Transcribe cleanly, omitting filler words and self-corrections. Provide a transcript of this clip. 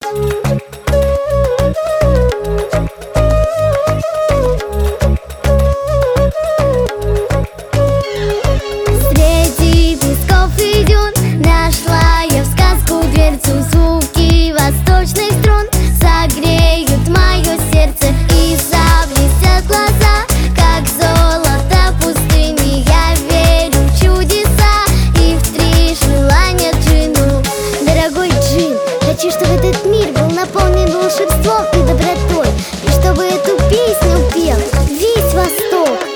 Среди песков и дюн нашла я в сказку дверцу. Звуки восточных струн согреют мое сердце и заблестят глаза, как золото пустыни. Я верю в чудеса и в 3 желания джину. Дорогой джин, хочу, чтобы этот мир был наполнен волшебством и добротой, и чтобы эту песню пел весь Восток.